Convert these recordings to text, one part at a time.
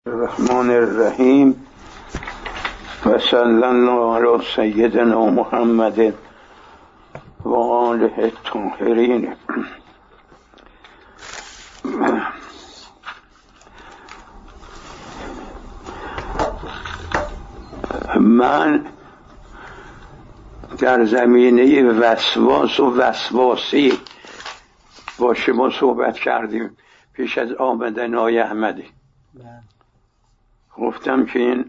الرحمن الرحیم و صلی الله علی سیدنا محمد و آله الطاهرین. من در زمینه وسواس و وسواسی با شما صحبت کردیم پیش از آمدن آقای احمدی. گفتم که این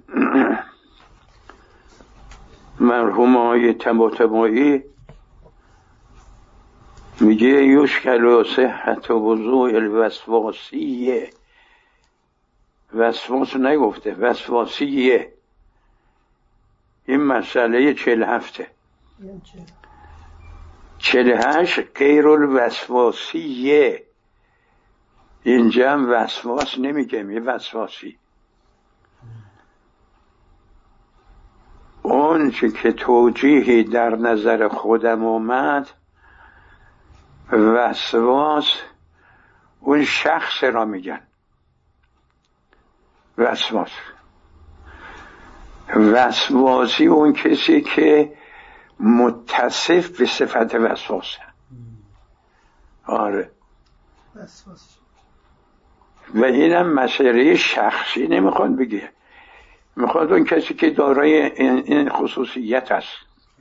مرحوم آقای طباطبایی میگه یشکل صحت وضوء الوسواسیه. وسواس نگفته، وسواسیه. این مسئله 47 48 غیر الوسواسیه. اینجا هم وسواس نمیگه، میگه وسواسی. اون که توجیهی در نظر خودم اومد، وسواس اون شخص را میگن وسواس. وسواسی اون کسی که متصف به صفت وسواسه. آره، وسواس. و اینم مسئله شخصی نمیخواد بگه، میخواد اون کسی که دارای این خصوصیت است.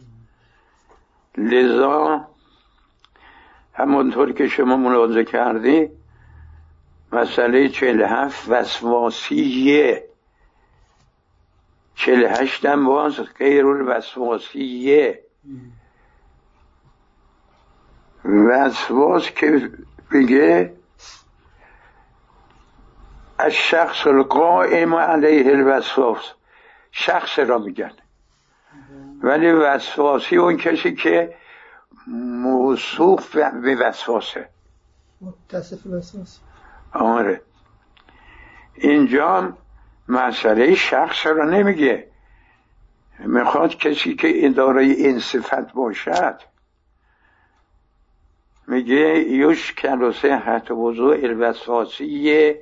لذا همونطور که شما ملاحظه کردی مسئله 47 وسواسیه، 48 هم باز غیر الوسواسیه. وسواس که بگه الشخص القائم علیه الوسواس، شخص را میگن. ولی وسواسی اون کسی که موصوف به وسواسه، متصف وسواس. آره، اینجا مسئله شخص را نمیگه، میخواد کسی که دارای این صفت باشد. میگه یشکل صحت وضوء الوسواسیه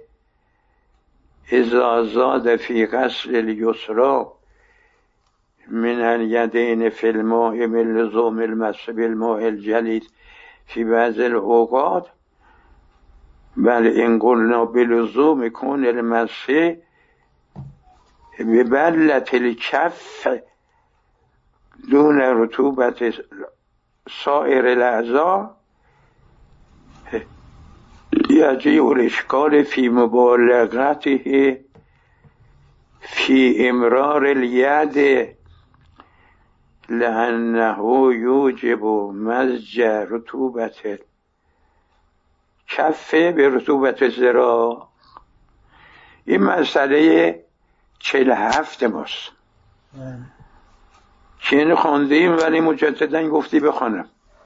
اذا زاد فی غسل الیسری من الیدین فی الماء من لزوم المس بالماء الجلید فی بعض الاوقات، بل ان قلنا بلزوم کون المس ببلت الکف دون رطوبت سائر الاعضاء یجیء الاشکال فی مبالغته فی امرار الید لانه یوجب مزج رطوبت کف به رطوبت ذراع. این مسئله 47 ماست که اینو خوندیم ولی مجددا گفتی بخونم.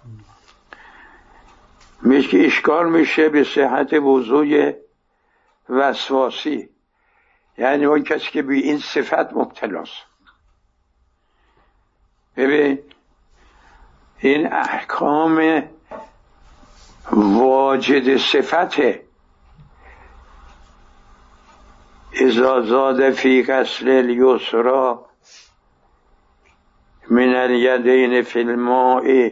میشه که اشکال میشه به صحت وضوء وسواسی، یعنی اون کسی که به این صفت مبتلاست. ببین این احکام واجد صفته. اذا زاد فی غسل الیسری من الیدین فی الماء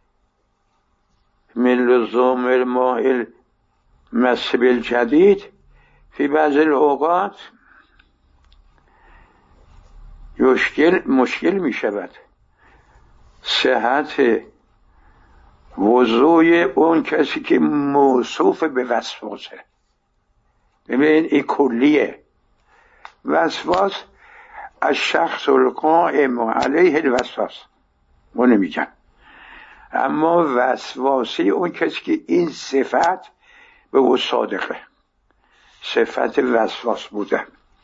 من لزوم الماء المس بالجدید فی بعض الاوقات مشکل می شود صحت وضوء اون کسی که موصوف به وسواسه. ببین این کلیه. وسواس الشخص القائم علیه الوسواس ما نمیگن، اما وسواسی اون کسی که این صفت به او صادقه، صفت وسواس بوده.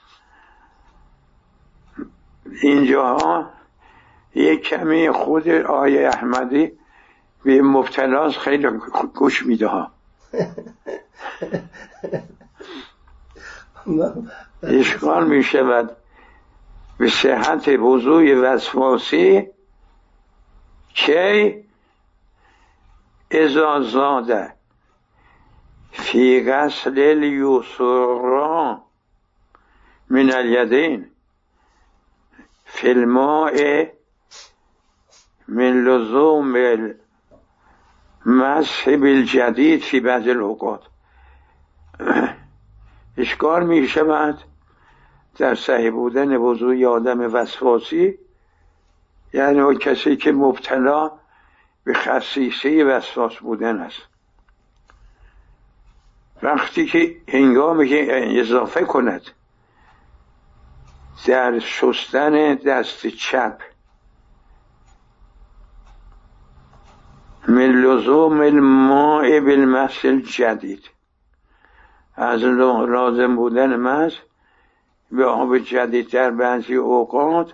اینجا یک کمی خود آقای احمدی به مبتلاس خیلی گوش میده ها. اشکال می شود به صحت وضوء وسواسی که اذا زاد فی غسل الیسری من الیدین فی الماء من لزوم المسح بالجدید فی بعض الاوقات. اشکال می شود در صحیح بودن وضوء آدم وسواسی، یعنی اون کسی که مبتلا به خصیصه وسواس بودن است، وقتی که هنگامی که اضافه کند در شستن دست چپ من لزوم الماء بالمسح الجدید، از لازم بودن مسح به آب جدید در بعضی اوقات،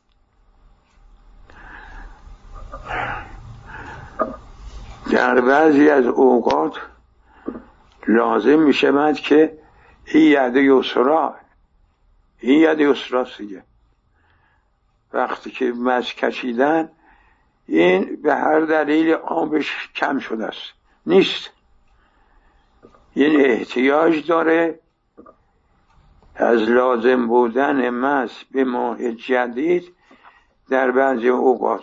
در بعضی از اوقات لازم می شود که این ید یسرا دیگه وقتی که مسح کشیدن این به هر دلیل آبش کم شده است، نیست، این احتیاج داره از لازم بودن مسح به ماء جدید در بعضی اوقات.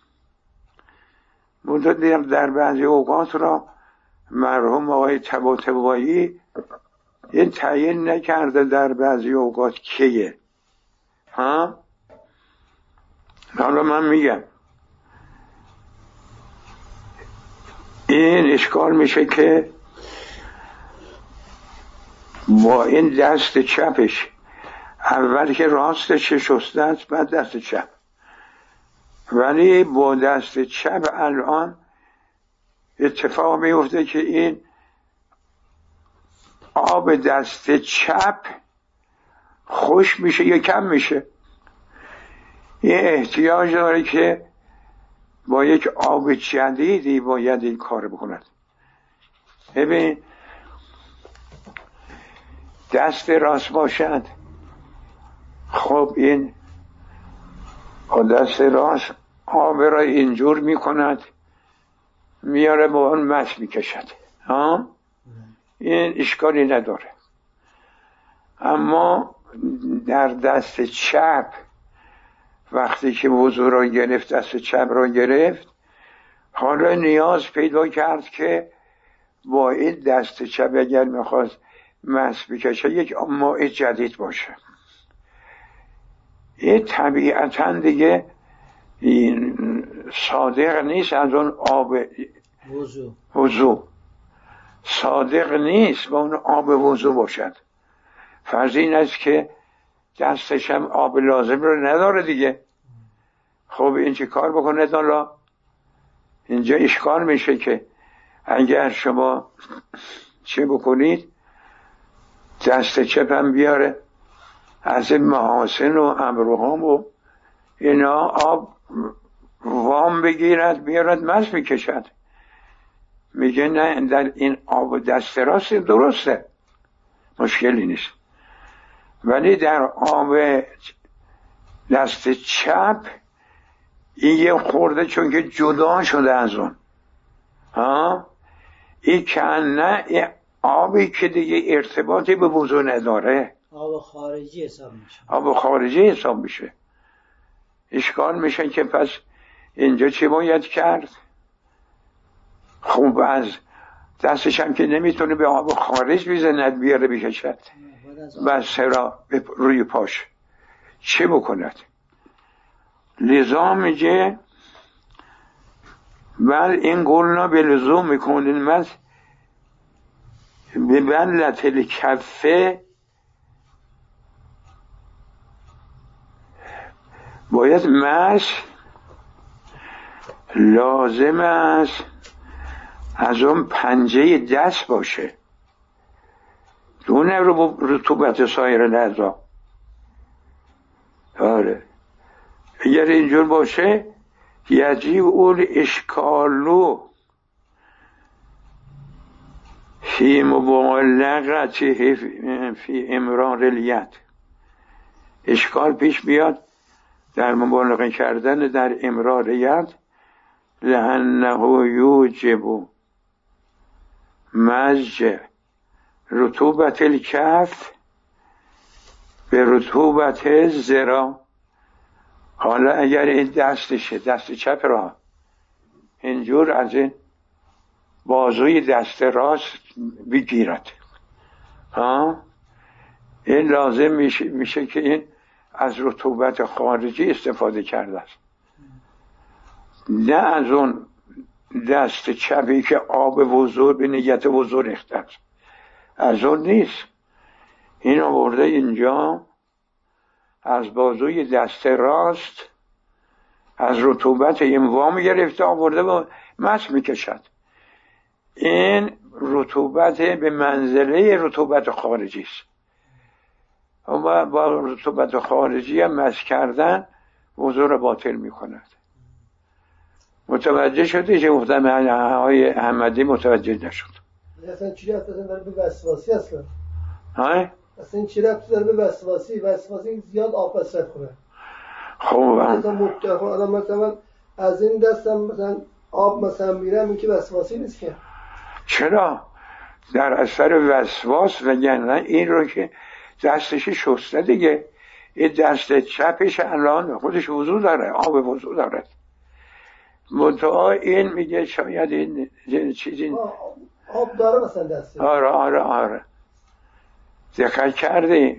در بعضی اوقات را مرحوم آقای طباطبایی این تعیین نکرده در بعضی اوقات کیه. حالا من میگم این اشکال میشه که با این دست چپش اول که راستش شسته است بعد دست چپ، ولی با دست چپ الان اتفاق میفته که این آب دست چپ خوش میشه یا کم میشه. این احتیاج داره که با یک آب جدیدی باید این کار بکند. ببین دست راست باشد، خب این با دست راست آب را اینجور میکند میاره با اون مسح میکشد، این اشکالی نداره. اما در دست چپ وقتی که وضو را گرفت، دست چپ را گرفت، حالا نیاز پیدا کرد که با این دست چپ اگر میخواست مسح بکشه یک ماء جدید باشه. این طبیعتا دیگه این صادق نیست از اون آب وضو، صادق نیست با اون آب وضو باشد. فرض این است که دستش هم آب لازم رو نداره دیگه. خب این چه کار بکنه؟ حالا اینجا اشکال میشه که اگر شما چه بکنید دست چپم بیاره از این محاسن و ابروهام و اینا آب وام بگیرد بیارد مسح میکشد. میگه نه در این آب دست راست درسته، مشکلی نیست، ولی در آب دست چپ این یه خورده چون که جدا شده از اون این کنه این آبی که دیگه ارتباطی به وضو نداره، آب خارجی حساب میشه، آب خارجی حساب میشه. اشکال میشه که پس اینجا چی باید کرد؟ خوب از دستش هم که نمیتونه به آب خارج بزند بیاره بکشد بس را روی پاش چه بکند؟ لذا میگه بل این قولنا به لزوم میکنین مس به بلت الکفه، باید مسح لازم است از اون پنجه دست باشه، دونه رو رطوبت سایر الاعضا. آره اگر اینجور باشه یجیب اول اشکالو فی مبالغت فی امرار الید، اشکال پیش بیاد در مبالغه کردن در امرار ید، لانه یوجب مزج رطوبت الکف به رطوبت ذراع. حالا اگر این دستشه، دست چپ را اینجور از این بازوی دست راست بگیرد، این لازم میشه که این از رطوبت خارجی استفاده کرده است، نه از اون دست چپی که آب وضو به نیت وضو ریخته است، از اون نیست. این آورده اینجا از بازوی دست راست از رطوبت این وام گرفته آورده و مس میکشد. این رطوبت به منزله رطوبت خارجی است و با رطوبت خارجی هم مس کردن وضو را باطل میکند. متوجه شدی که گفتم های احمدی متوجه نشد؟ اصلا چی رفت داره به وسواسی اصلا؟ های؟ اصلا چی رفت داره به وسواسی زیاد آب مصرف کنه. خب مثلا از این دستم مثلا آب مثلا میرم، این که وسواسی نیست که. چرا؟ در اثر وسواس وگرنه این رو که دستش شسته دیگه، این دست چپش الان خودش وضو داره، آب وضو داره، منتها این میگه شاید این چیزی آب داره مثلا دسته. آره دقت کردی؟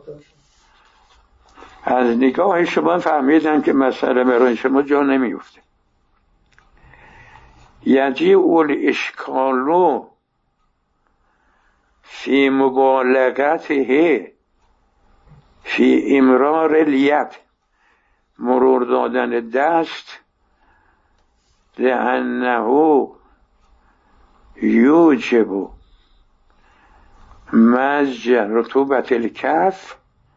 از نگاه شما فهمیدن که مسئله برای شما جا نمیفته. یجی اول اشکالو فی مبالغته فی امرار الید، مرور دادن دست، لأنه یوجب مزج رطوبت الکف،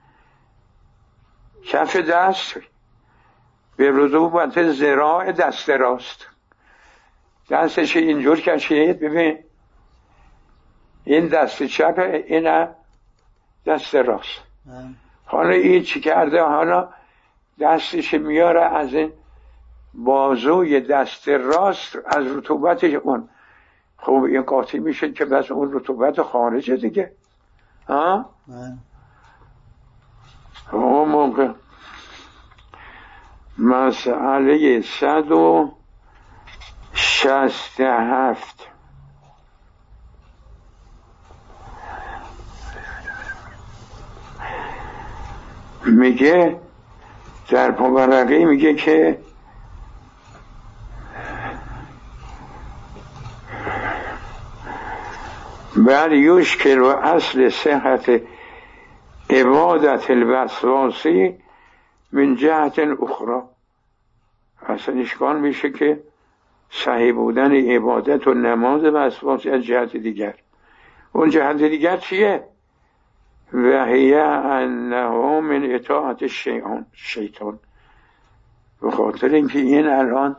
کف دست به رطوبت ذراع دست راست. دستش اینجور کشید، ببین این دست چپ، این دست راست. حالا این چی کرده؟ حالا دستش میاره از این بازوی دست راست از رطوبتش اون. خب این قاطی میشه که بس اون رطوبت خارجه دیگه. اون موقع مسئله 167 میگه در پاورقی میگه که بل یشکل و اصل صحت عبادت الوسواسی من جهت اخرى، اصلا اشکال میشه که صحیح بودن عبادت و نماز وسواسی از جهت دیگر. اون جهت دیگر چیه؟ و هی انه من اطاعت شیطان، به خاطر اینکه این الان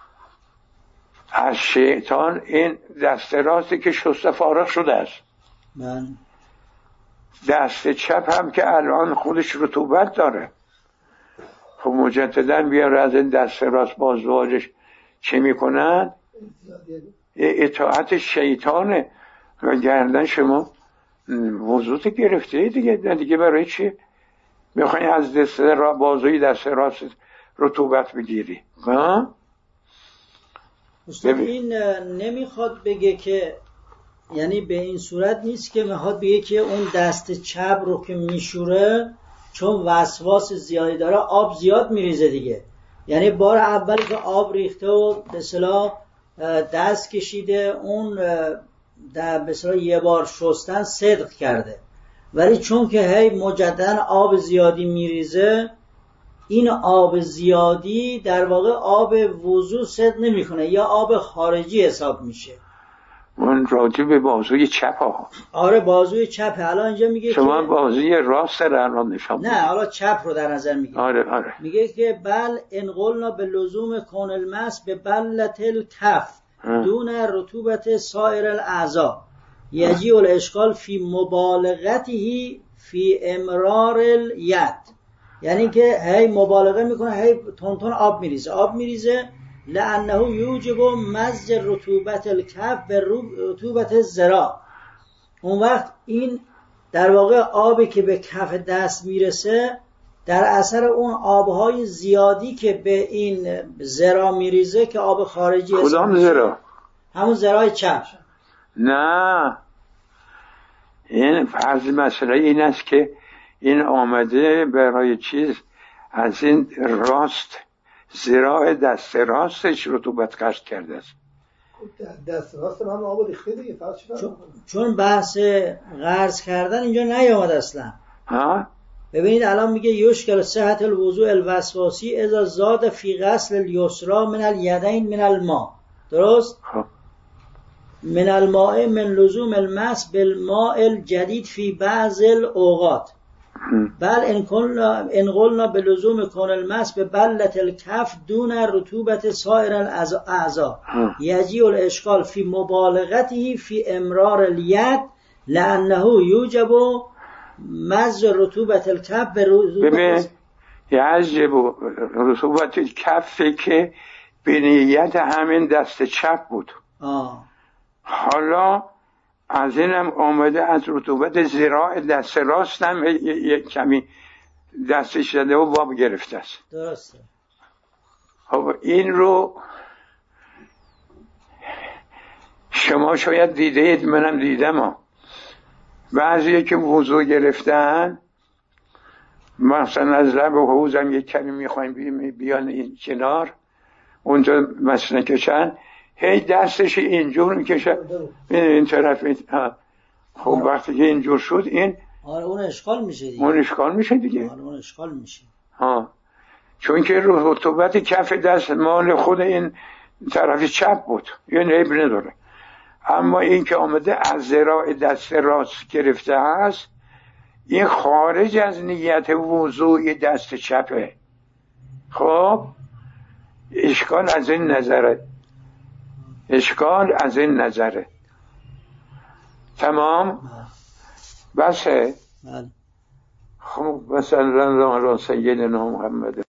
از شیطان این دست راستی که شسته فارغ شده است، دست چپ هم که الان خودش رطوبت داره. خب مجددا بیاره از این دست راست بازوهاش چه میکنن؟ اطاعت شیطانه. و گردن شما وضوط گرفته دیگه برای چی میخوایی از دست بازوی دست راست رطوبت بگیری؟ این نمیخواد بگه که، یعنی به این صورت نیست که میخواد بگه که اون دست چپ رو که میشوره چون وسواس زیادی داره آب زیاد میریزه دیگه. یعنی بار اولی که آب ریخته و به اصطلاح دست کشیده، اون در به اصطلاح یه بار شستن صدق کرده، ولی چون که هی مجددا آب زیادی میریزه، این آب زیادی در واقع آب وضو صدق نمیکنه یا آب خارجی حساب میشه. اون راجع به بازوی چپ ها. آره بازوی چپ. الان اینجا میگه شما بازوی راست رو الان نشان. نه حالا چپ رو در نظر میگیره. آره. میگه که بل ان قلنا به لزوم کون المس به بلت الکف دون رطوبت سایر الاعضاء یجی الاشکال فی مبالغته فی امرار الید، یعنی که هی مبالغه میکنه، هی تون آب میریزه لانه یوجب مزج رطوبت الکف به رطوبت الذراع. اون وقت این در واقع آبی که به کف دست میرسه در اثر اون آبهای زیادی که به این ذرا میریزه که آب خارجی هست. کدام ذرا؟ همون ذرای چپ. نه، این فرض مسئله این است که این آمده برای چیز از این راست، ذراع دست راستش رطوبت قصد کرده است. دست راست هم آب ریخته دیگه. چون بحث غرض کردن اینجا نیامد اصلا. ها؟ ببینید الان میگه یشکل صحت الوضوء الوسواسی اذا زاد فی غسل الیسرا من الیدین من الماء. درست؟ خب من الماء من لزوم المس بالماء الجدید فی بعض الاوقات بل ان قلنا بلزوم کون المس به بلت الکف دون رطوبت سایر الاعضاء یجی الاشکال فی مبالغته فی امرار الید لانه یوجب مزج رطوبت الکف به ببین یجب رطوبت کف که به نیت همین دست چپ بود. حالا از اینم آمده از رطوبت ذراع دست راست هم یک کمی دستش داده و باب گرفته است. درسته. خب این رو شما شاید دیده اید، منم دیدم. بعضی که وضو گرفتن مثلا از لب و حوزم یک کمی میخوایم بیان این کنار اونجا مثلا کشن، هی دستش اینجور میکشه این طرف. خب وقتی که اینجور شد این اون اشکال میشه دیگه. اون اشکال میشه دیگه. اون اشکال میشه. چون که رطوبت کف دست مال خود این طرف چپ بود، یعنی عیب نداره. اما این که آمده از ذراع دست راست گرفته هست، این خارج از نیت وضوع دست چپه. خب اشکال از این نظره. تمام؟ بسه؟ خب مثلا سیدنا محمد